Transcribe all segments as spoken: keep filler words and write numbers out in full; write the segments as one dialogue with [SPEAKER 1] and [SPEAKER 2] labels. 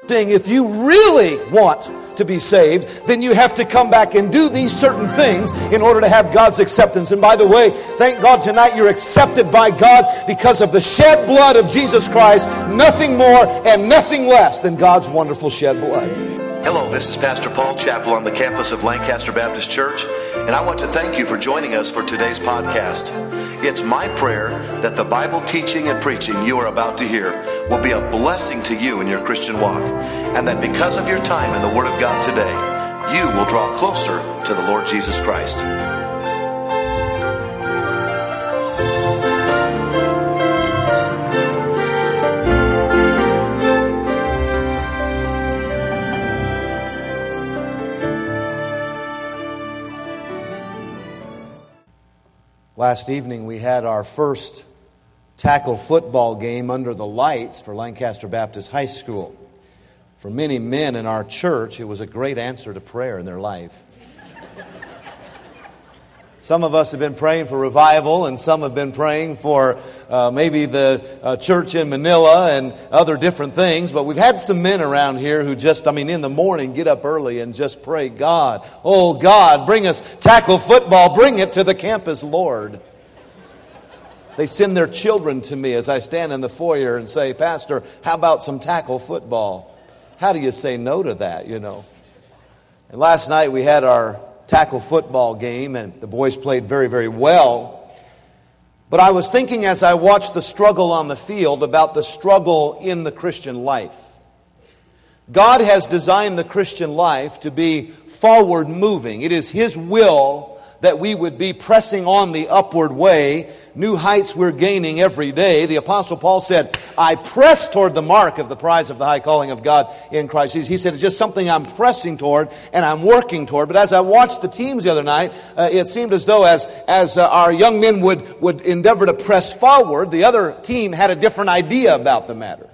[SPEAKER 1] If you really want to be saved, then you have to come back and do these certain things in order to have God's acceptance. And by the way, thank God tonight you're accepted by God because of the shed blood of Jesus Christ, nothing more and nothing less than God's wonderful shed blood.
[SPEAKER 2] Hello, this is Pastor Paul Chappell on the campus of Lancaster Baptist Church, and I want to thank you for joining us for today's podcast. It's my prayer that the Bible teaching and preaching you are about to hear will be a blessing to you in your Christian walk, and that because of your time in the Word of God today, you will draw closer to the Lord Jesus Christ.
[SPEAKER 1] Last evening we had our first tackle football game under the lights for Lancaster Baptist High School. For many men in our church, it was a great answer to prayer in their life. Some of us have been praying for revival, and some have been praying for uh, maybe the uh, church in Manila and other different things. But we've had some men around here who just, I mean, in the morning, get up early and just pray, God, oh God, bring us tackle football, bring it to the campus, Lord. They send their children to me as I stand in the foyer and say, Pastor, how about some tackle football? How do you say no to that, you know? And last night we had our tackle football game, and the boys played very, very well. But I was thinking as I watched the struggle on the field about the struggle in the Christian life. God has designed the Christian life to be forward moving. It is His will that we would be pressing on the upward way. New heights we're gaining every day. The Apostle Paul said, I press toward the mark of the prize of the high calling of God in Christ Jesus. He said, it's just something I'm pressing toward and I'm working toward. But as I watched the teams the other night, uh, it seemed as though as, as uh, our young men would, would endeavor to press forward, the other team had a different idea about the matter.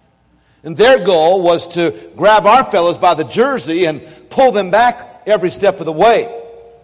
[SPEAKER 1] And their goal was to grab our fellows by the jersey and pull them back every step of the way.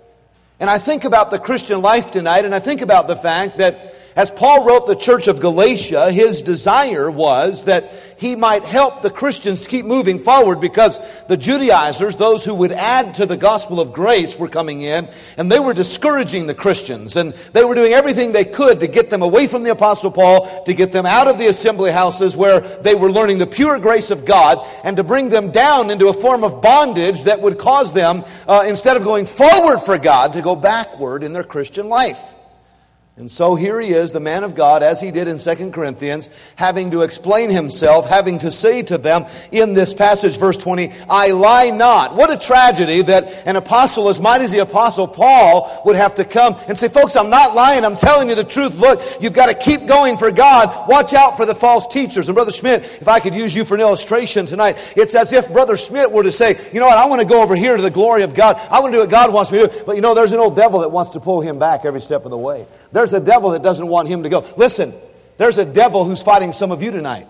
[SPEAKER 1] And I think about the Christian life tonight, and I think about the fact that as Paul wrote the church of Galatia, his desire was that he might help the Christians to keep moving forward, because the Judaizers, those who would add to the gospel of grace, were coming in, and they were discouraging the Christians, and they were doing everything they could to get them away from the Apostle Paul, to get them out of the assembly houses where they were learning the pure grace of God, and to bring them down into a form of bondage that would cause them, uh, instead of going forward for God, to go backward in their Christian life. And so here he is, the man of God, as he did in Second Corinthians, having to explain himself, having to say to them in this passage, verse twenty, I lie not. What a tragedy that an apostle as mighty as the Apostle Paul would have to come and say, folks, I'm not lying, I'm telling you the truth. Look, you've got to keep going for God. Watch out for the false teachers. And Brother Schmidt, if I could use you for an illustration tonight, it's as if Brother Schmidt were to say, you know what, I want to go over here to the glory of God. I want to do what God wants me to do. But you know, there's an old devil that wants to pull him back every step of the way. There's a devil that doesn't want him to go. Listen, there's a devil who's fighting some of you tonight.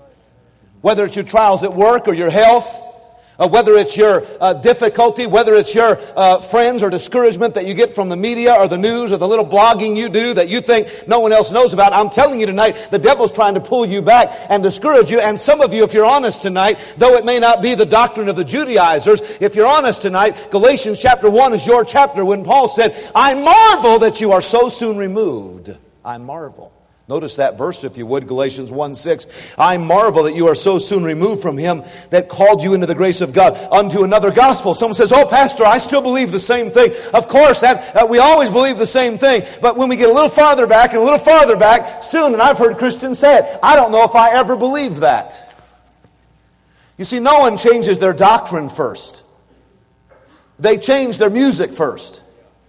[SPEAKER 1] Whether it's your trials at work or your health, uh, whether it's your uh, difficulty, whether it's your uh, friends or discouragement that you get from the media or the news or the little blogging you do that you think no one else knows about. I'm telling you tonight, the devil's trying to pull you back and discourage you. And some of you, if you're honest tonight, though it may not be the doctrine of the Judaizers, if you're honest tonight, Galatians chapter one is your chapter when Paul said, I marvel that you are so soon removed. I marvel. Notice that verse, if you would, Galatians one six. I marvel that you are so soon removed from him that called you into the grace of God unto another gospel. Someone says, oh, Pastor, I still believe the same thing. Of course, that uh, we always believe the same thing. But when we get a little farther back and a little farther back, soon, and I've heard Christians say it, I don't know if I ever believed that. You see, no one changes their doctrine first. They change their music first.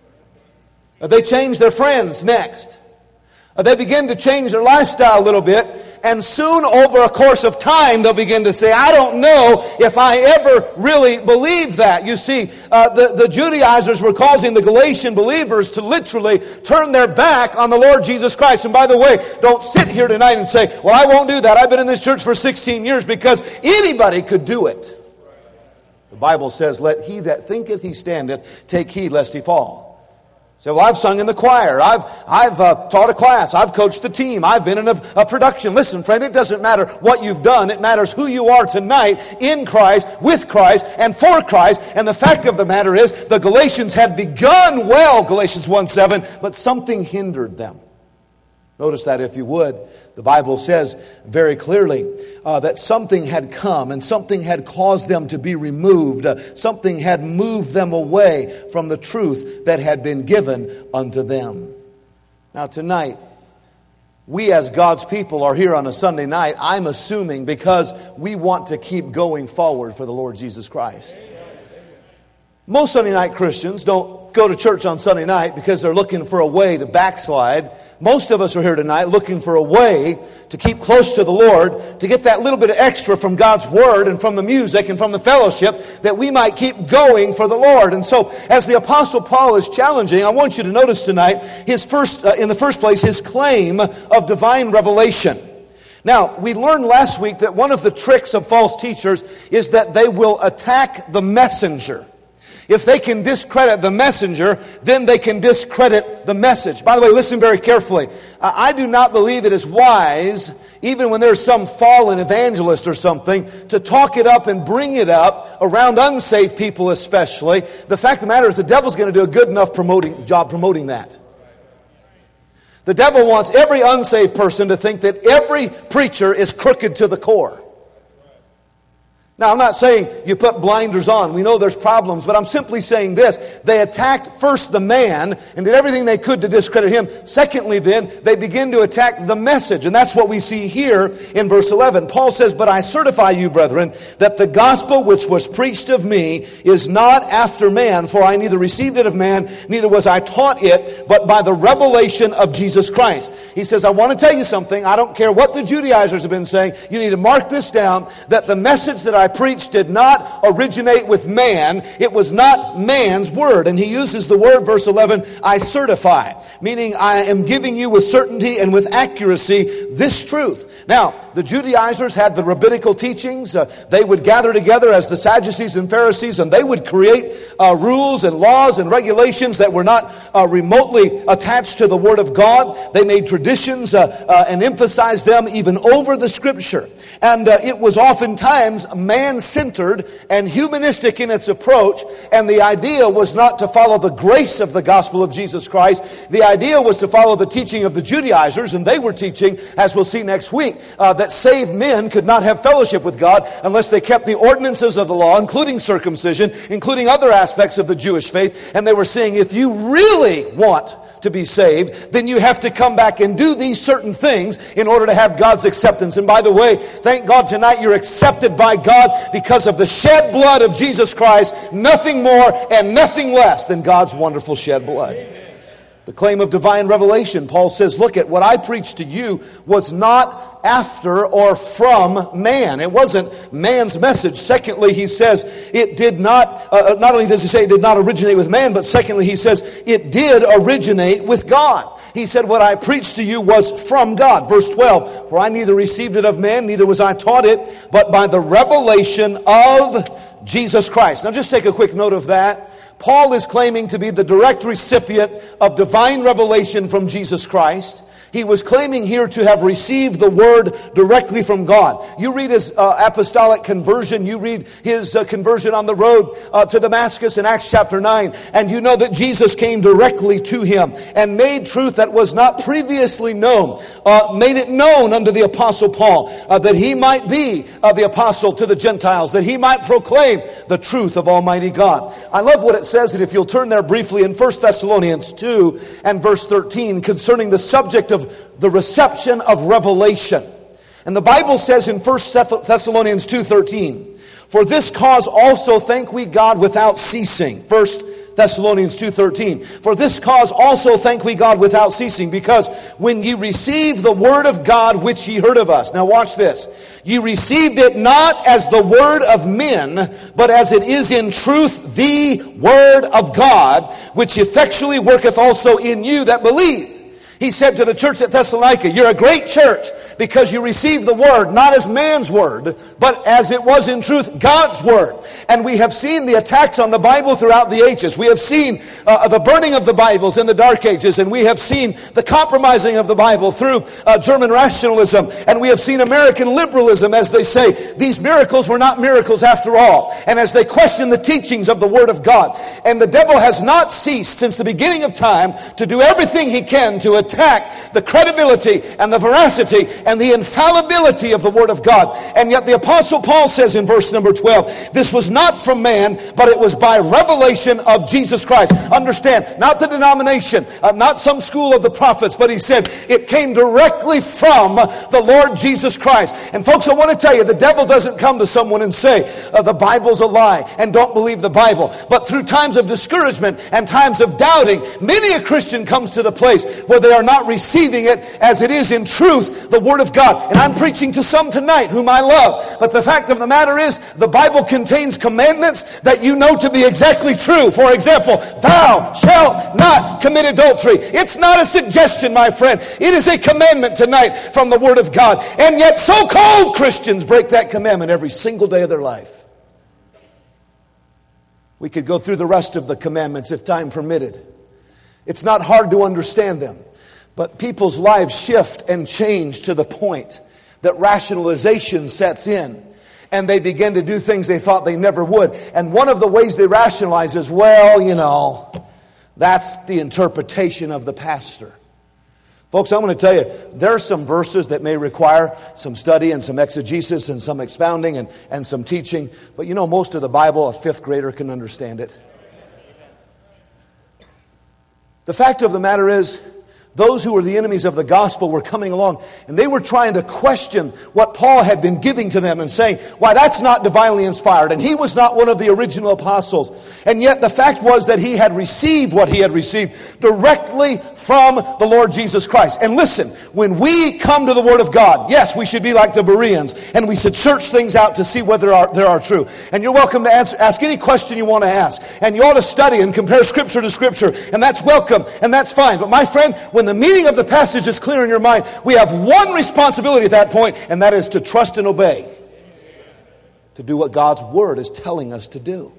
[SPEAKER 1] They change their friends next. They begin to change their lifestyle a little bit, and soon over a course of time they'll begin to say, I don't know if I ever really believe that. You see, uh, the, the Judaizers were causing the Galatian believers to literally turn their back on the Lord Jesus Christ. And by the way, don't sit here tonight and say, well, I won't do that. I've been in this church for sixteen years, because anybody could do it. The Bible says, let he that thinketh he standeth take heed lest he fall. So, well, I've sung in the choir. I've I've uh, taught a class. I've coached the team. I've been in a, a production. Listen, friend, it doesn't matter what you've done. It matters who you are tonight in Christ, with Christ, and for Christ. And the fact of the matter is, the Galatians had begun well, Galatians one seven, but something hindered them. Notice that if you would. The Bible says very clearly uh, that something had come and something had caused them to be removed. Uh, something had moved them away from the truth that had been given unto them. Now tonight, we as God's people are here on a Sunday night, I'm assuming, because we want to keep going forward for the Lord Jesus Christ. Most Sunday night Christians don't go to church on Sunday night because they're looking for a way to backslide. Most of us are here tonight looking for a way to keep close to the Lord, to get that little bit of extra from God's Word and from the music and from the fellowship, that we might keep going for the Lord. And so, as the Apostle Paul is challenging, I want you to notice tonight, his first, uh, in the first place, his claim of divine revelation. Now, we learned last week that one of the tricks of false teachers is that they will attack the messenger. If they can discredit the messenger, then they can discredit the message. By the way, listen very carefully. I do not believe it is wise, even when there's some fallen evangelist or something, to talk it up and bring it up around unsaved people especially. The fact of the matter is the devil's going to do a good enough promoting job promoting that. The devil wants every unsaved person to think that every preacher is crooked to the core. Now, I'm not saying you put blinders on. We know there's problems, but I'm simply saying this. They attacked first the man and did everything they could to discredit him. Secondly, then, they begin to attack the message. And that's what we see here in verse eleven. Paul says, "But I certify you, brethren, that the gospel which was preached of me is not after man, for I neither received it of man, neither was I taught it, but by the revelation of Jesus Christ." He says, I want to tell you something. I don't care what the Judaizers have been saying. You need to mark this down, that the message that I preached did not originate with man. It was not man's word. And he uses the word, verse eleven, I certify, meaning I am giving you with certainty and with accuracy this truth. Now, the Judaizers had the rabbinical teachings. Uh, they would gather together as the Sadducees and Pharisees, and they would create uh, rules and laws and regulations that were not uh, remotely attached to the Word of God. They made traditions uh, uh, and emphasized them even over the Scripture. And uh, it was oftentimes man-centered and humanistic in its approach, and the idea was not to follow the grace of the gospel of Jesus Christ. The idea was to follow the teaching of the Judaizers, and they were teaching, as we'll see next week, uh, that saved men could not have fellowship with God unless they kept the ordinances of the law, including circumcision, including other aspects of the Jewish faith. And they were saying, if you really want to be saved, then you have to come back and do these certain things in order to have God's acceptance. And by the way, thank God tonight you're accepted by God because of the shed blood of Jesus Christ, nothing more and nothing less than God's wonderful shed blood. The claim of divine revelation, Paul says, look at what I preached to you was not after or from man. It wasn't man's message. Secondly, he says it did not, uh, not only does he say it did not originate with man, but secondly, he says it did originate with God. He said what I preached to you was from God. Verse twelve, for I neither received it of man, neither was I taught it, but by the revelation of Jesus Christ. Now just take a quick note of that. Paul is claiming to be the direct recipient of divine revelation from Jesus Christ. He was claiming here to have received the word directly from God. You read his uh, apostolic conversion. You read his uh, conversion on the road uh, to Damascus in Acts chapter nine. And you know that Jesus came directly to him and made truth that was not previously known. Uh, made it known unto the apostle Paul uh, that he might be uh, the apostle to the Gentiles. That he might proclaim the truth of Almighty God. I love what it says, and if you'll turn there briefly in First Thessalonians two and verse thirteen concerning the subject of the reception of revelation. And the Bible says in First Thessalonians two thirteen, for this cause also thank we God without ceasing. First Thessalonians two thirteen. For this cause also thank we God without ceasing, because when ye received the word of God which ye heard of us. Now watch this. Ye received it not as the word of men, but as it is in truth the word of God, which effectually worketh also in you that believe. He said to the church at Thessalonica, you're a great church, because you received the word not as man's word, but as it was in truth God's word. And we have seen the attacks on the Bible throughout the ages. We have seen uh, the burning of the Bibles in the Dark Ages, and we have seen the compromising of the Bible through uh, German rationalism, and we have seen American liberalism as they say these miracles were not miracles after all, and as they question the teachings of the Word of God. And the devil has not ceased since the beginning of time to do everything he can to attack the credibility and the veracity and the infallibility of the Word of God. And yet the Apostle Paul says in verse number twelve, this was not from man, but it was by revelation of Jesus Christ. Understand, not the denomination, uh, not some school of the prophets, but he said it came directly from the Lord Jesus Christ. And folks, I want to tell you, the devil doesn't come to someone and say, uh, the Bible's a lie and don't believe the Bible. But through times of discouragement and times of doubting, many a Christian comes to the place where they are not receiving it as it is in truth, the Word of God. And I'm preaching to some tonight whom I love. But the fact of the matter is, the Bible contains commandments that you know to be exactly true. For example, thou shalt not commit adultery. It's not a suggestion, my friend. It is a commandment tonight from the Word of God. And yet so-called Christians break that commandment every single day of their life. We could go through the rest of the commandments if time permitted. It's not hard to understand them. But people's lives shift and change to the point that rationalization sets in. And they begin to do things they thought they never would. And one of the ways they rationalize is, well, you know, that's the interpretation of the pastor. Folks, I'm going to tell you, there are some verses that may require some study and some exegesis and some expounding and, and some teaching. But you know, most of the Bible, a fifth grader can understand it. The fact of the matter is, those who were the enemies of the gospel were coming along, and they were trying to question what Paul had been giving to them and saying, why, that's not divinely inspired, and he was not one of the original apostles. And yet the fact was that he had received what he had received directly from the Lord Jesus Christ. And listen, when we come to the Word of God, yes, we should be like the Bereans, and we should search things out to see whether are, they are true. And you're welcome to answer, ask any question you want to ask. And you ought to study and compare Scripture to Scripture, and that's welcome, and that's fine. But my friend, when the meaning of the passage is clear in your mind, we have one responsibility at that point, and that is to trust and obey. To do what God's Word is telling us to do.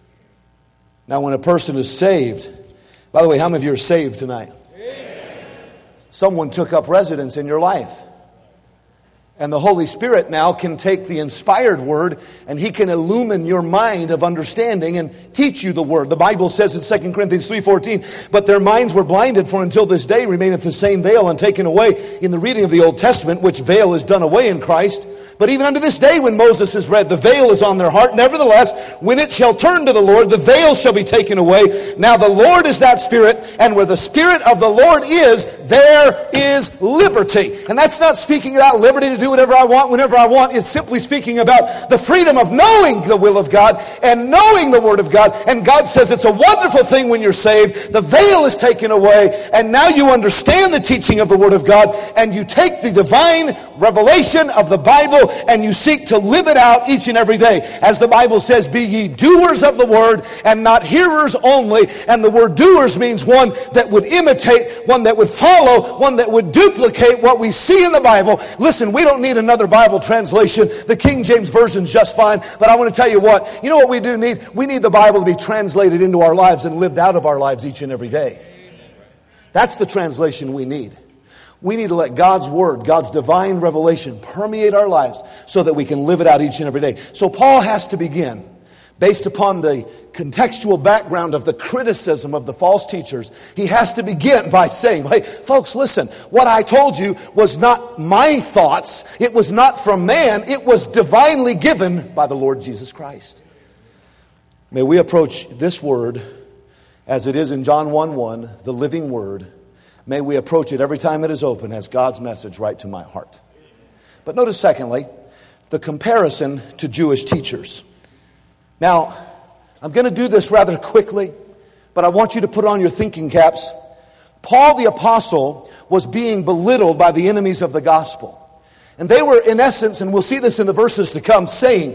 [SPEAKER 1] Now, when a person is saved, by the way, how many of you are saved tonight? Amen. Someone took up residence in your life. And the Holy Spirit now can take the inspired Word and He can illumine your mind of understanding and teach you the Word. The Bible says in Second Corinthians three fourteen, but their minds were blinded, for until this day remaineth the same veil untaken away in the reading of the Old Testament, which veil is done away in Christ. But even unto this day when Moses is read, the veil is on their heart. Nevertheless, when it shall turn to the Lord, the veil shall be taken away. Now the Lord is that Spirit, and where the Spirit of the Lord is, there is liberty. And that's not speaking about liberty to do whatever I want, whenever I want. It's simply speaking about the freedom of knowing the will of God and knowing the Word of God. And God says it's a wonderful thing when you're saved. The veil is taken away, and now you understand the teaching of the Word of God, and you take the divine revelation of the Bible and you seek to live it out each and every day. As the Bible says, be ye doers of the word and not hearers only. And the word doers means one that would imitate, one that would follow, one that would duplicate what we see in the Bible. Listen, we don't need another Bible translation. The King James Version's just fine. But I want to tell you what, you know what we do need? We need the Bible to be translated into our lives and lived out of our lives each and every day. That's the translation we need. We need to let God's Word, God's divine revelation permeate our lives so that we can live it out each and every day. So Paul has to begin, based upon the contextual background of the criticism of the false teachers, he has to begin by saying, hey, folks, listen, what I told you was not my thoughts. It was not from man. It was divinely given by the Lord Jesus Christ. May we approach this Word as it is in John one one, the living Word. May we approach it every time it is open as God's message right to my heart. But notice, secondly, the comparison to Jewish teachers. Now, I'm going to do this rather quickly, but I want you to put on your thinking caps. Paul the Apostle was being belittled by the enemies of the gospel. And they were, in essence, and we'll see this in the verses to come, saying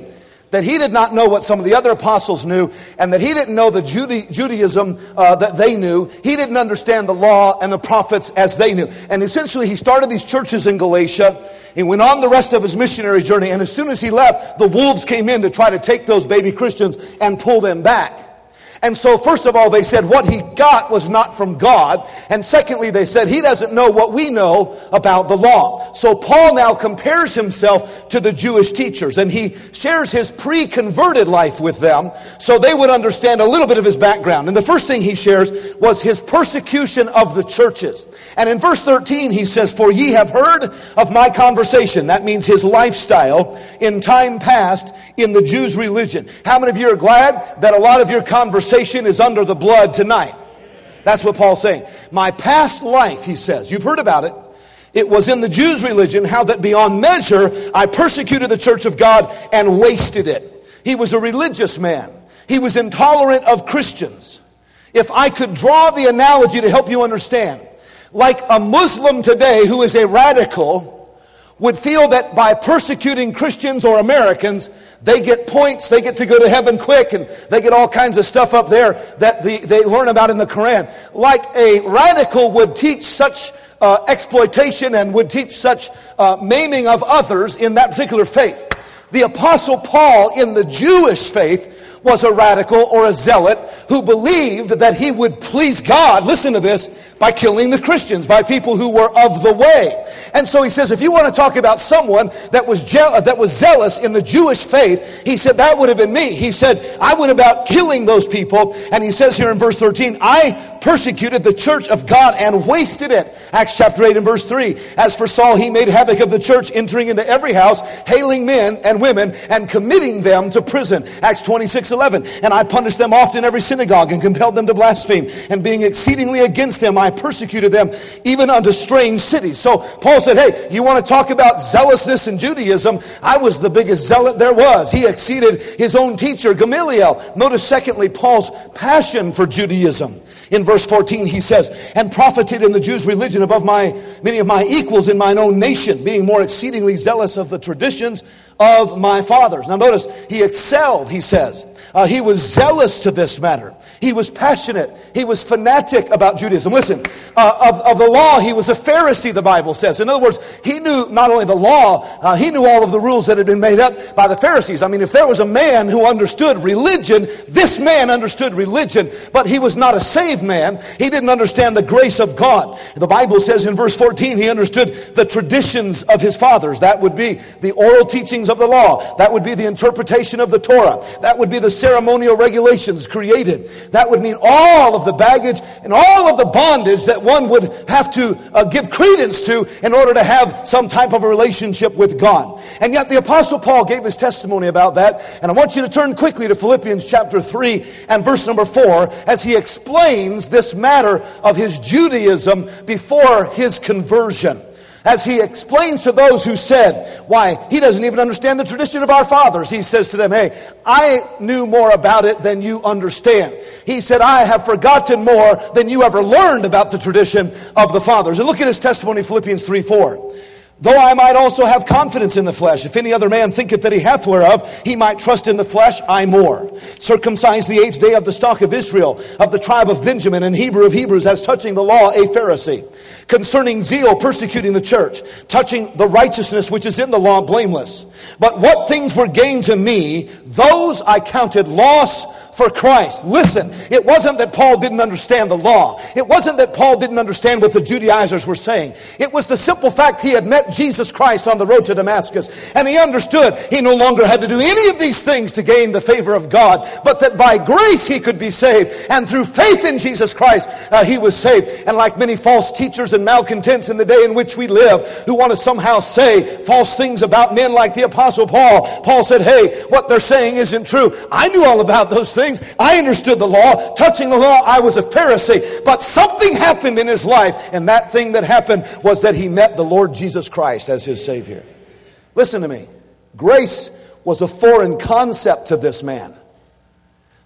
[SPEAKER 1] that he did not know what some of the other apostles knew, and that he didn't know the Juda- Judaism uh, that they knew. He didn't understand the law and the prophets as they knew. And essentially, he started these churches in Galatia. He went on the rest of his missionary journey, and as soon as he left, the wolves came in to try to take those baby Christians and pull them back. And so, first of all, they said what he got was not from God. And secondly, they said he doesn't know what we know about the law. So Paul now compares himself to the Jewish teachers, and he shares his pre-converted life with them so they would understand a little bit of his background. And the first thing he shares was his persecution of the churches. And in verse thirteen, he says, "For ye have heard of my conversation." That means his lifestyle in time past in the Jews' religion. How many of you are glad that a lot of your conversation is under the blood tonight? That's what Paul's saying. My past life, he says, you've heard about it. It was in the Jews' religion, how that beyond measure I persecuted the church of God and wasted it. He was a religious man. He was intolerant of Christians. If I could draw the analogy to help you understand, like a Muslim today who is a radical would feel that by persecuting Christians or Americans, they get points, they get to go to heaven quick, and they get all kinds of stuff up there that the, they learn about in the Quran. Like a radical would teach such uh, exploitation and would teach such uh, maiming of others in that particular faith. The Apostle Paul in the Jewish faith was a radical or a zealot who believed that he would please God, listen to this, by killing the Christians, by people who were of the way. And so he says, if you want to talk about someone that was je- that was zealous in the Jewish faith, he said, that would have been me. He said, I went about killing those people. And he says here in verse thirteen, I persecuted the church of God and wasted it. Acts chapter eight and verse three. As for Saul, he made havoc of the church, entering into every house, hailing men and women, and committing them to prison. Acts twenty-six eleven. And I punished them oft in every synagogue, and compelled them to blaspheme. And being exceedingly against them, I persecuted them, even unto strange cities. So Paul said, hey, you want to talk about zealousness in Judaism? I was the biggest zealot there was. He exceeded his own teacher, Gamaliel. Notice secondly, Paul's passion for Judaism. In verse fourteen, he says, and profited in the Jews' religion above my many of my equals in mine own nation, being more exceedingly zealous of the traditions of my fathers. Now notice, he excelled, he says. Uh, he was zealous to this matter. He was passionate. He was fanatic about Judaism. Listen, uh, of, of the law, he was a Pharisee, the Bible says. In other words, he knew not only the law, uh, he knew all of the rules that had been made up by the Pharisees. I mean, if there was a man who understood religion, this man understood religion, but he was not a saved man. He didn't understand the grace of God. The Bible says in verse fourteen, he understood the traditions of his fathers. That would be the oral teachings of the law. That would be the interpretation of the Torah. That would be the ceremonial regulations created. That would mean all of the baggage and all of the bondage that one would have to uh, give credence to in order to have some type of a relationship with God. And yet the Apostle Paul gave his testimony about that. And I want you to turn quickly to Philippians chapter three and verse number four as he explains this matter of his Judaism before his conversion. As he explains to those who said, why, he doesn't even understand the tradition of our fathers. He says to them, hey, I knew more about it than you understand. He said, I have forgotten more than you ever learned about the tradition of the fathers. And look at his testimony, Philippians three four. Though I might also have confidence in the flesh, if any other man thinketh that he hath whereof, he might trust in the flesh, I more. Circumcised the eighth day of the stock of Israel, of the tribe of Benjamin, and Hebrew of Hebrews, as touching the law, a Pharisee. Concerning zeal, persecuting the church, touching the righteousness which is in the law, blameless. But what things were gained to me, those I counted loss for Christ. Listen, it wasn't that Paul didn't understand the law. It wasn't that Paul didn't understand what the Judaizers were saying. It was the simple fact he had met Jesus Christ on the road to Damascus, and he understood he no longer had to do any of these things to gain the favor of God, but that by grace he could be saved, and through faith in Jesus Christ uh, he was saved. And like many false teachers and malcontents in the day in which we live, who want to somehow say false things about men like the Apostle Paul, Paul said, hey, what they're saying isn't true. I knew all about those things. I understood the law. Touching the law, I was a Pharisee. But something happened in his life, and that thing that happened was that he met the Lord Jesus Christ as his Savior. Listen to me. Grace was a foreign concept to this man.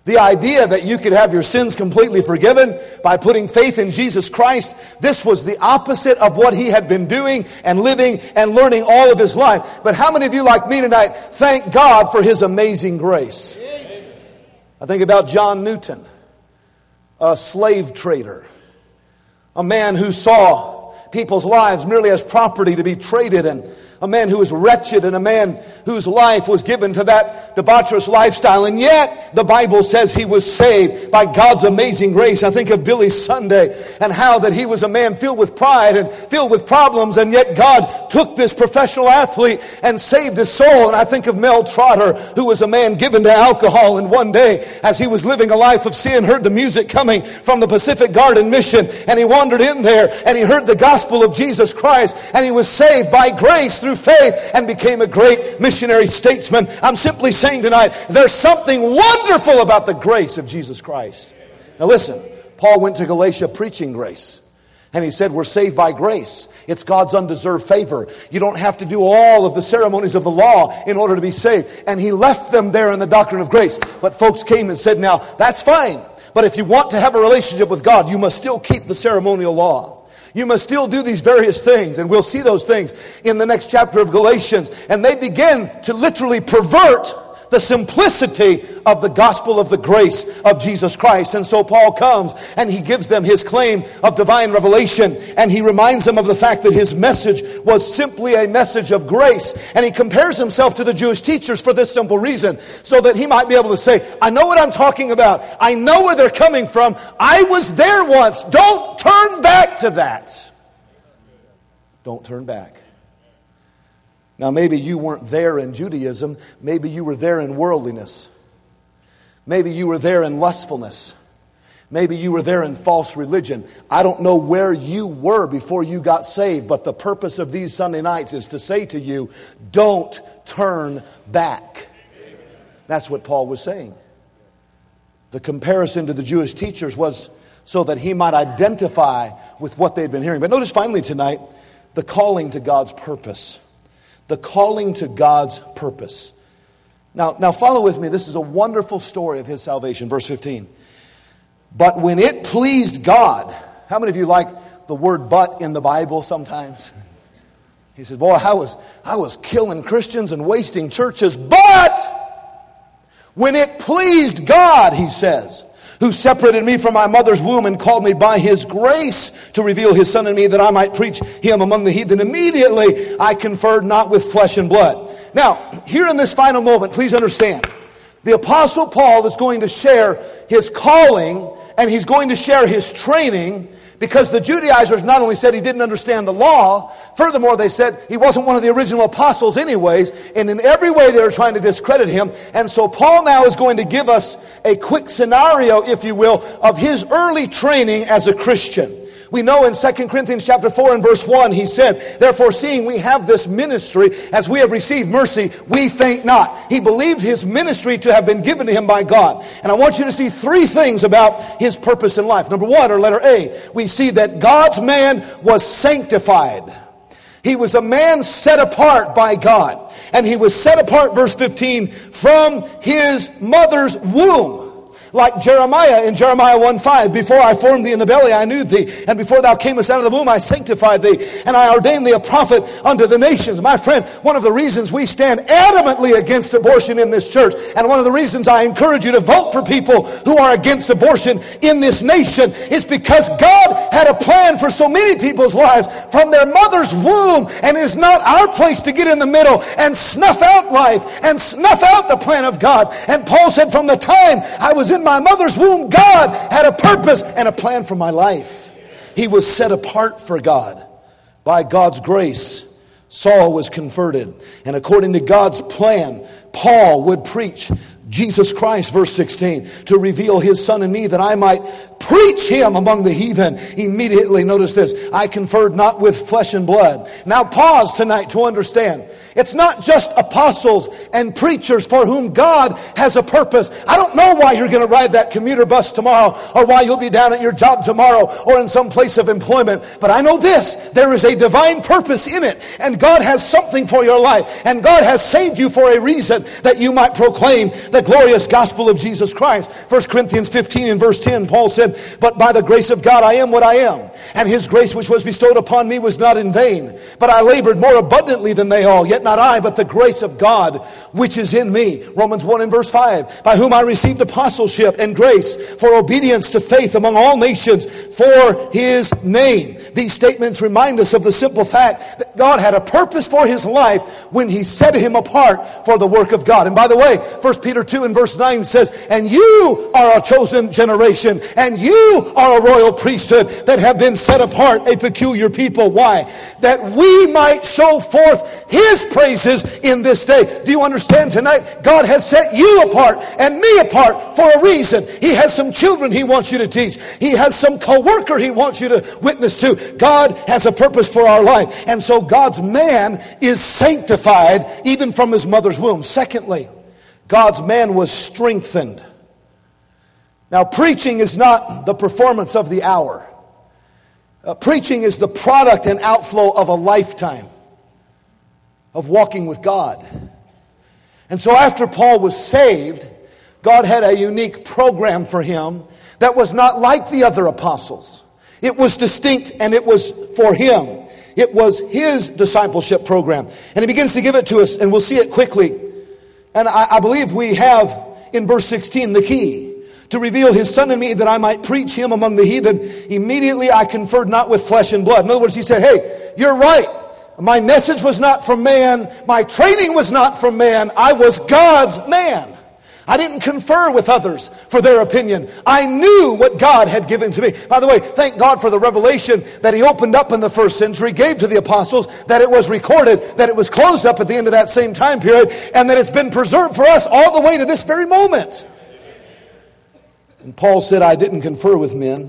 [SPEAKER 1] The idea that you could have your sins completely forgiven by putting faith in Jesus Christ, this was the opposite of what he had been doing and living and learning all of his life. But how many of you, like me tonight, thank God for his amazing grace? I think about John Newton, a slave trader, a man who saw people's lives merely as property to be traded, and a man who was wretched, and a man whose life was given to that debaucherous lifestyle. And yet, the Bible says he was saved by God's amazing grace. I think of Billy Sunday and how that he was a man filled with pride and filled with problems, and yet God took this professional athlete and saved his soul. And I think of Mel Trotter, who was a man given to alcohol, and one day, as he was living a life of sin, heard the music coming from the Pacific Garden Mission, and he wandered in there, and he heard the gospel of Jesus Christ, and he was saved by grace through faith and became a great missionary statesman. I'm simply saying tonight, there's something wonderful about the grace of Jesus Christ. Now listen, Paul went to Galatia preaching grace. And he said, we're saved by grace. It's God's undeserved favor. You don't have to do all of the ceremonies of the law in order to be saved. And he left them there in the doctrine of grace. But folks came and said, now, that's fine. But if you want to have a relationship with God, you must still keep the ceremonial law. You must still do these various things. And we'll see those things in the next chapter of Galatians. And they begin to literally pervert the simplicity of the gospel of the grace of Jesus Christ. And so Paul comes and he gives them his claim of divine revelation, and he reminds them of the fact that his message was simply a message of grace. And he compares himself to the Jewish teachers for this simple reason, so that he might be able to say, I know what I'm talking about. I know where they're coming from. I was there once. Don't turn back to that. Don't turn back. Now, maybe you weren't there in Judaism. Maybe you were there in worldliness. Maybe you were there in lustfulness. Maybe you were there in false religion. I don't know where you were before you got saved, but the purpose of these Sunday nights is to say to you, don't turn back. That's what Paul was saying. The comparison to the Jewish teachers was so that he might identify with what they'd been hearing. But notice finally tonight, the calling to God's purpose. The calling to God's purpose. Now, now follow with me. This is a wonderful story of his salvation. Verse fifteen. But when it pleased God. How many of you like the word but in the Bible sometimes? He said, boy, I was, I was killing Christians and wasting churches. But when it pleased God, he says, who separated me from my mother's womb and called me by his grace to reveal his Son in me, that I might preach him among the heathen. Immediately I conferred not with flesh and blood. Now, here in this final moment, please understand, the Apostle Paul is going to share his calling, and he's going to share his training, because the Judaizers not only said he didn't understand the law, furthermore they said he wasn't one of the original apostles anyways, and in every way they were trying to discredit him. And so Paul now is going to give us a quick scenario, if you will, of his early training as a Christian. We know in Second Corinthians chapter four and verse one, he said, therefore seeing we have this ministry, as we have received mercy, we faint not. He believed his ministry to have been given to him by God. And I want you to see three things about his purpose in life. Number one, or letter A, we see that God's man was sanctified. He was a man set apart by God. And he was set apart, verse fifteen, from his mother's womb. Like Jeremiah in Jeremiah one five, before I formed thee in the belly, I knew thee. And before thou camest out of the womb, I sanctified thee. And I ordained thee a prophet unto the nations. My friend, one of the reasons we stand adamantly against abortion in this church, and one of the reasons I encourage you to vote for people who are against abortion in this nation, is because God had a plan for so many people's lives from their mother's womb. And it is not our place to get in the middle and snuff out life and snuff out the plan of God. And Paul said, from the time I was in my mother's womb, God had a purpose and a plan for my life. He was set apart for God. By God's grace, Saul was converted. And according to God's plan, Paul would preach Jesus Christ, verse sixteen, to reveal his Son in me, that I might preach him among the heathen. Immediately, notice this, I conferred not with flesh and blood. Now pause tonight to understand. It's not just apostles and preachers for whom God has a purpose. I don't know why you're going to ride that commuter bus tomorrow, or why you'll be down at your job tomorrow, or in some place of employment. But I know this, there is a divine purpose in it. And God has something for your life. And God has saved you for a reason, that you might proclaim the glorious gospel of Jesus Christ. First Corinthians fifteen and verse ten, Paul said, "But by the grace of God I am what I am, and his grace which was bestowed upon me was not in vain. But I labored more abundantly than they all, yet not I, but the grace of God which is in me." Romans one and verse five, "By whom I received apostleship and grace for obedience to faith among all nations for his name." These statements remind us of the simple fact that God had a purpose for his life when he set him apart for the work of God. And by the way, First Peter two and verse nine says, "And you are a chosen generation, and you are a royal priesthood that have been set apart, a peculiar people." Why? That we might show forth his praises in this day. Do you understand tonight? God has set you apart and me apart for a reason. He has some children he wants you to teach. He has some co-worker he wants you to witness to. God has a purpose for our life. And so God's man is sanctified even from his mother's womb. Secondly, God's man was strengthened. Now, preaching is not the performance of the hour. Uh, preaching is the product and outflow of a lifetime of walking with God. And so after Paul was saved, God had a unique program for him that was not like the other apostles. It was distinct and it was for him. It was his discipleship program. And he begins to give it to us, and we'll see it quickly. And I, I believe we have in verse sixteen the key. "To reveal his son in me that I might preach him among the heathen. Immediately I conferred not with flesh and blood." In other words, he said, hey, you're right. My message was not from man. My training was not from man. I was God's man. I didn't confer with others for their opinion. I knew what God had given to me. By the way, thank God for the revelation that he opened up in the first century, gave to the apostles, that it was recorded, that it was closed up at the end of that same time period, and that it's been preserved for us all the way to this very moment. And Paul said, I didn't confer with men.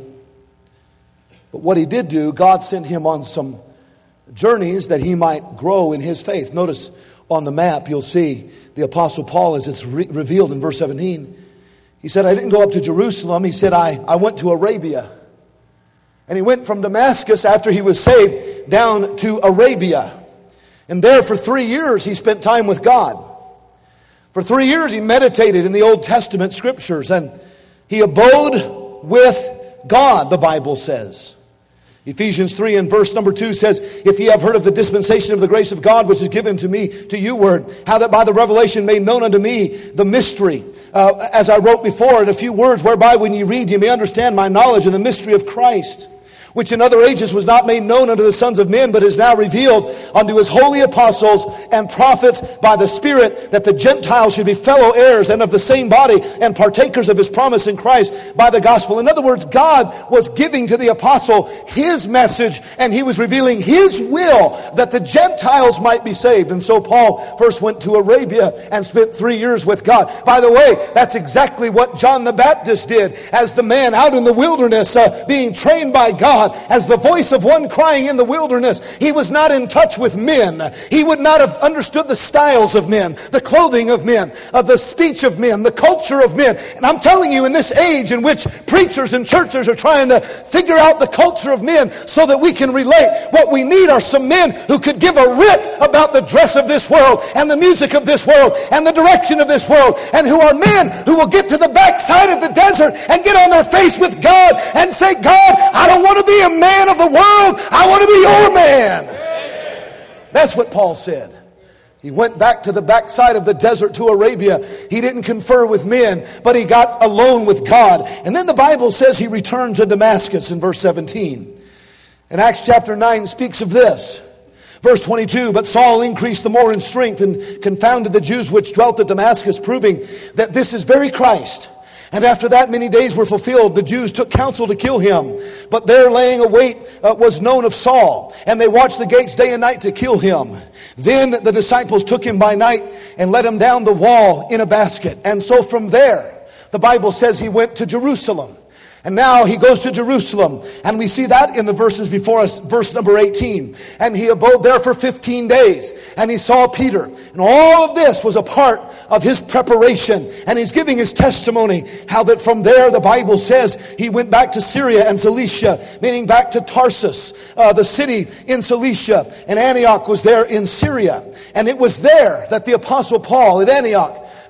[SPEAKER 1] But what he did do, God sent him on some journeys that he might grow in his faith. Notice on the map, you'll see the Apostle Paul as it's re- revealed in verse seventeen. He said, I didn't go up to Jerusalem. He said, I, I went to Arabia. And he went from Damascus after he was saved down to Arabia. And there for three years he spent time with God. For three years he meditated in the Old Testament scriptures. And he abode with God, the Bible says. Ephesians three and verse number two says, if ye have heard of the dispensation of the grace of God, which is given to me, to you word, how that by the revelation made known unto me the mystery, uh, as I wrote before in a few words, whereby when ye read, ye may understand my knowledge in the mystery of Christ, which in other ages was not made known unto the sons of men, but is now revealed unto his holy apostles and prophets by the Spirit, that the Gentiles should be fellow heirs and of the same body and partakers of his promise in Christ by the gospel. In other words, God was giving to the apostle his message, and he was revealing his will that the Gentiles might be saved. And so Paul first went to Arabia and spent three years with God. By the way, that's exactly what John the Baptist did as the man out in the wilderness uh, being trained by God. As the voice of one crying in the wilderness. He was not in touch with men. He would not have understood the styles of men, the clothing of men, uh, the speech of men, the culture of men. And I'm telling you, in this age in which preachers and churches are trying to figure out the culture of men so that we can relate, what we need are some men who could give a rip about the dress of this world and the music of this world and the direction of this world, and who are men who will get to the backside of the desert and get on their face with God and say, God, I don't want to be a man of the world. I want to be your man. That's what Paul said. He went back to the backside of the desert to Arabia. He didn't confer with men, but he got alone with God. And then the Bible says he returned to Damascus in verse seventeen. And Acts chapter nine speaks of this. Verse twenty-two, but Saul increased the more in strength and confounded the Jews which dwelt at Damascus, proving that this is very Christ. And after that many days were fulfilled, the Jews took counsel to kill him. But their laying await uh, was known of Saul, and they watched the gates day and night to kill him. Then the disciples took him by night and let him down the wall in a basket. And so from there, the Bible says he went to Jerusalem. And now he goes to Jerusalem. And we see that in the verses before us, verse number eighteen. And he abode there for fifteen days. And he saw Peter. And all of this was a part of his preparation. And he's giving his testimony. How that from there, the Bible says, he went back to Syria and Cilicia, meaning back to Tarsus, uh, the city in Cilicia. And Antioch was there in Syria. And it was there that the Apostle Paul at Antioch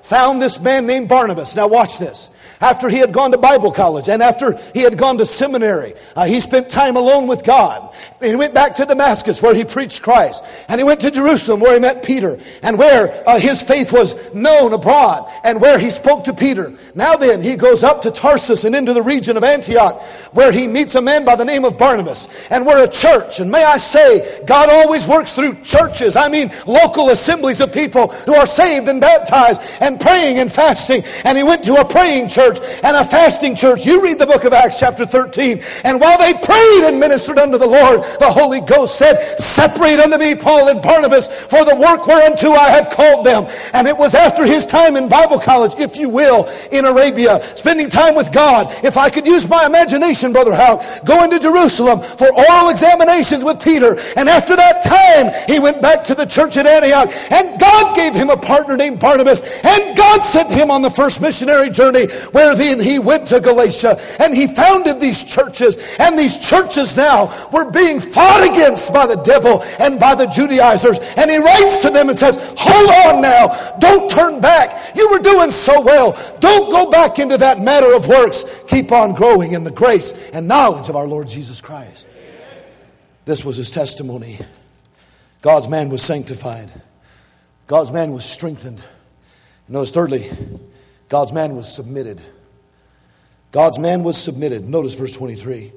[SPEAKER 3] found this man named Barnabas. Now watch this. After he had gone to Bible college and after he had gone to seminary, uh, he spent time alone with God. And he went back to Damascus where he preached Christ. And he went to Jerusalem where he met Peter and where uh, his faith was known abroad and where he spoke to Peter. Now then, he goes up to Tarsus and into the region of Antioch where he meets a man by the name of Barnabas. And we're a church. And may I say, God always works through churches. I mean, local assemblies of people who are saved and baptized and praying and fasting. And he went to a praying church and a fasting church. You read the book of Acts chapter thirteen. And while they prayed and ministered unto the Lord, the Holy Ghost said, separate unto me Paul and Barnabas for the work whereunto I have called them. And it was after his time in Bible college, if you will, in Arabia, spending time with God. If I could use my imagination, Brother Howell, going to Jerusalem for oral examinations with Peter. And after that time, he went back to the church at Antioch. And God gave him a partner named Barnabas. And God sent him on the first missionary journey, where then he went to Galatia and he founded these churches. And these churches now were being fought against by the devil and by the Judaizers. And he writes to them and says, hold on now, don't turn back. You were doing so well. Don't go back into that matter of works. Keep on growing in the grace and knowledge of our Lord Jesus Christ. This was his testimony. God's man was sanctified. God's man was strengthened. Notice thirdly, God's man was submitted. God's man was submitted. Notice verse twenty-three.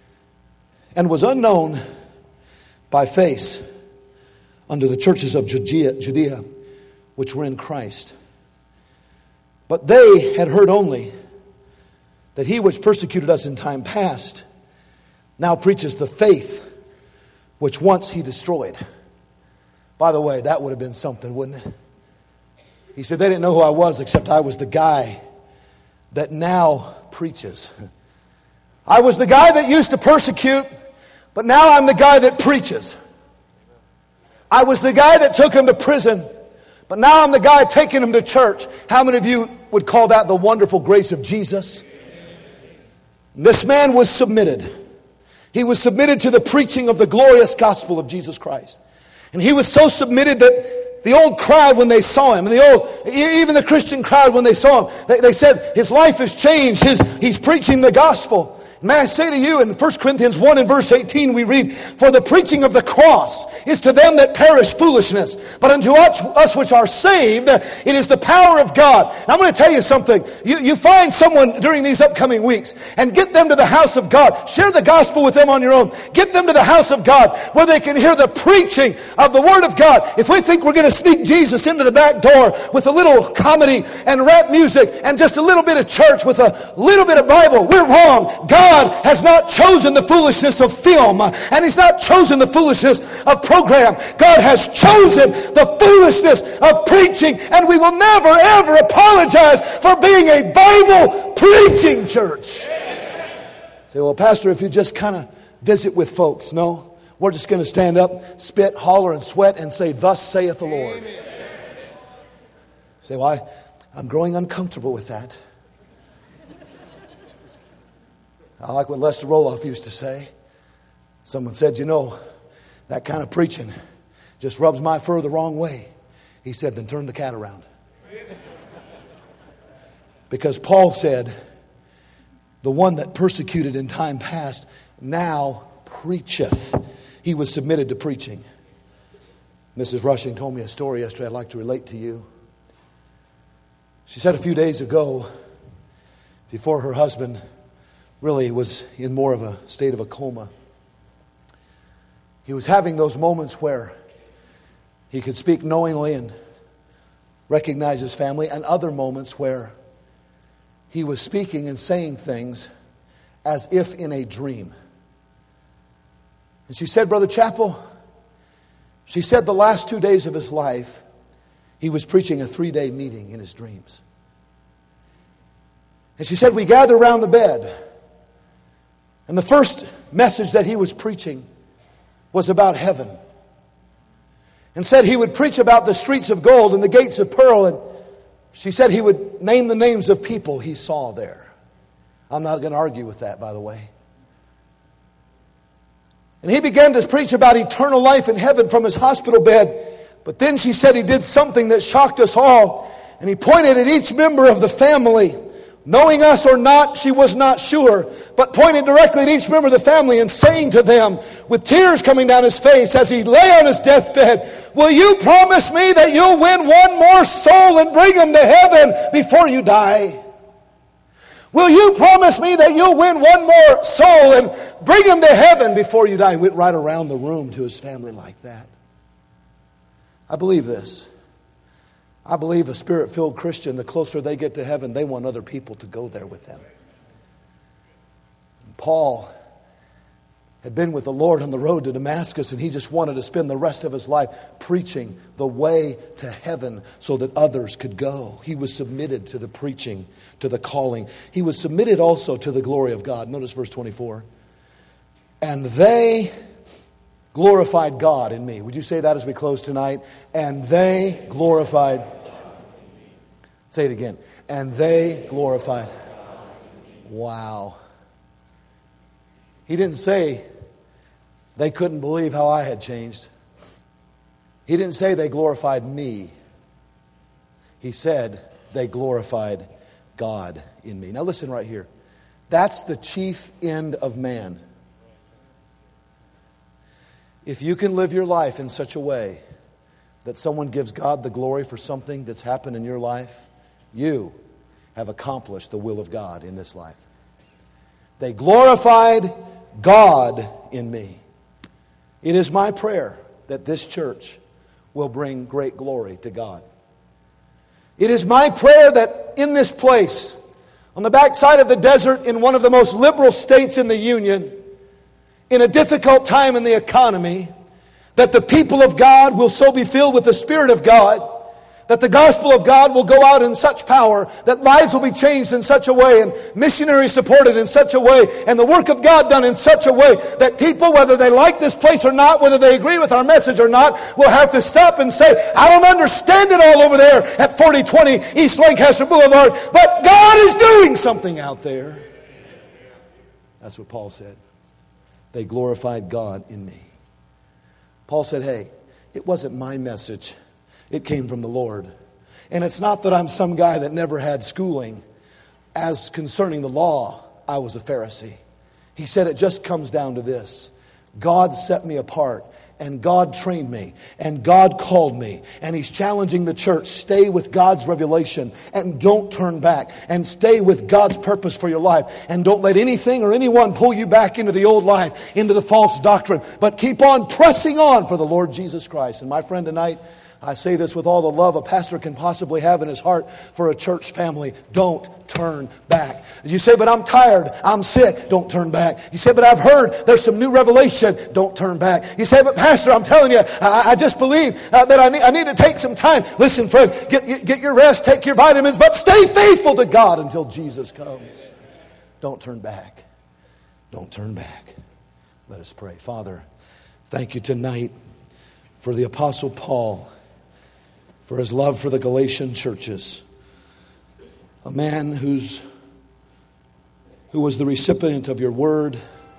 [SPEAKER 3] And was unknown by face unto the churches of Judea, Judea, which were in Christ. But they had heard only that he which persecuted us in time past now preaches the faith which once he destroyed. By the way, that would have been something, wouldn't it? He said they didn't know who I was except I was the guy that now preaches. I was the guy that used to persecute, but now I'm the guy that preaches. I was the guy that took him to prison, but now I'm the guy taking him to church. How many of you would call that the wonderful grace of Jesus? This man was submitted. He was submitted to the preaching of the glorious gospel of Jesus Christ. And he was so submitted that the old crowd, when they saw him, and the old, even the Christian crowd, when they saw him, they, they said, his life has changed. His, he's preaching the gospel. May I say to you, in First Corinthians one and verse eighteen, we read, for the preaching of the cross is to them that perish foolishness, but unto us, us which are saved, it is the power of God. Now, I'm going to tell you something. You, you find someone during these upcoming weeks and get them to the house of God. Share the gospel with them on your own. Get them to the house of God where they can hear the preaching of the Word of God. If we think we're going to sneak Jesus into the back door with a little comedy and rap music and just a little bit of church with a little bit of Bible, we're wrong. God God has not chosen the foolishness of film, and He's not chosen the foolishness of program. God has chosen the foolishness of preaching, and we will never ever apologize for being a Bible preaching church. Say, well, Pastor, if you just kind of visit with folks. No, we're just going to stand up, spit, holler, and sweat and say, thus saith the Lord. Say, why? Well, I'm growing uncomfortable with that. I like what Lester Roloff used to say. Someone said, you know, that kind of preaching just rubs my fur the wrong way. He said, then turn the cat around. Because Paul said, the one that persecuted in time past now preacheth. He was submitted to preaching. Missus Rushing told me a story yesterday I'd like to relate to you. She said a few days ago, before her husband really was in more of a state of a coma, he was having those moments where he could speak knowingly and recognize his family, and other moments where he was speaking and saying things as if in a dream. And she said, Brother Chappell, she said the last two days of his life, he was preaching a three-day meeting in his dreams. And she said, we gathered around the bed. And the first message that he was preaching was about heaven. And said he would preach about the streets of gold and the gates of pearl. And she said he would name the names of people he saw there. I'm not going to argue with that, by the way. And he began to preach about eternal life in heaven from his hospital bed. But then she said he did something that shocked us all. And he pointed at each member of the family. Knowing us or not, she was not sure, but pointed directly at each member of the family and saying to them, with tears coming down his face as he lay on his deathbed, will you promise me that you'll win one more soul and bring them to heaven before you die? Will you promise me that you'll win one more soul and bring them to heaven before you die? He went right around the room to his family like that. I believe this. I believe a Spirit-filled Christian, the closer they get to heaven, they want other people to go there with them. Paul had been with the Lord on the road to Damascus, and he just wanted to spend the rest of his life preaching the way to heaven so that others could go. He was submitted to the preaching, to the calling. He was submitted also to the glory of God. Notice verse twenty-four. And they glorified God in me. Would you say that as we close tonight? And they glorified. Say it again. And they glorified. Wow. He didn't say they couldn't believe how I had changed. He didn't say they glorified me. He said they glorified God in me. Now listen right here. That's the chief end of man. If you can live your life in such a way that someone gives God the glory for something that's happened in your life, you have accomplished the will of God in this life. They glorified God in me. It is my prayer that this church will bring great glory to God. It is my prayer that in this place, on the backside of the desert, in one of the most liberal states in the Union, in a difficult time in the economy, that the people of God will so be filled with the Spirit of God, that the gospel of God will go out in such power, that lives will be changed in such a way, and missionaries supported in such a way, and the work of God done in such a way, that people, whether they like this place or not, whether they agree with our message or not, will have to stop and say, I don't understand it all over there at forty twenty East Lancaster Boulevard, but God is doing something out there. That's what Paul said. They glorified God in me. Paul said, hey, it wasn't my message. It came from the Lord. And it's not that I'm some guy that never had schooling. As concerning the law, I was a Pharisee. He said it just comes down to this. God set me apart, and God trained me, and God called me, and He's challenging the church. Stay with God's revelation, and don't turn back, and stay with God's purpose for your life, and don't let anything or anyone pull you back into the old life, into the false doctrine, but keep on pressing on for the Lord Jesus Christ. And my friend, tonight, I say this with all the love a pastor can possibly have in his heart for a church family. Don't turn back. You say, but I'm tired. I'm sick. Don't turn back. You say, but I've heard there's some new revelation. Don't turn back. You say, but pastor, I'm telling you, I, I just believe uh, that I need, I need to take some time. Listen, friend, get, get your rest, take your vitamins, but stay faithful to God until Jesus comes. Don't turn back. Don't turn back. Let us pray. Father, thank you tonight for the Apostle Paul, for his love for the Galatian churches. A man who's, who was the recipient of your word,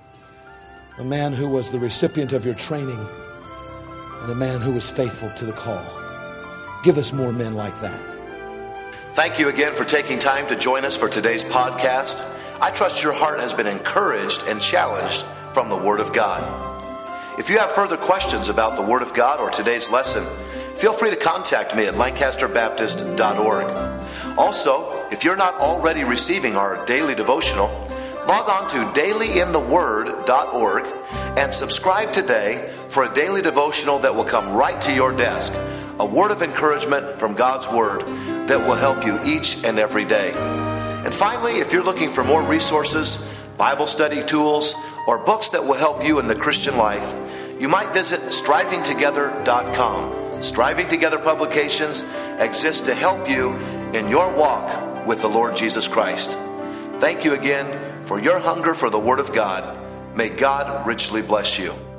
[SPEAKER 3] a man who was the recipient of your training, and a man who was faithful to the call. Give us more men like that.
[SPEAKER 2] Thank you again for taking time to join us for today's podcast. I trust your heart has been encouraged and challenged from the Word of God. If you have further questions about the Word of God or today's lesson, feel free to contact me at lancaster baptist dot org. Also, if you're not already receiving our daily devotional, log on to daily in the word dot org and subscribe today for a daily devotional that will come right to your desk. A word of encouragement from God's Word that will help you each and every day. And finally, if you're looking for more resources, Bible study tools, or books that will help you in the Christian life, you might visit striving together dot com. Striving Together publications exist to help you in your walk with the Lord Jesus Christ. Thank you again for your hunger for the Word of God. May God richly bless you.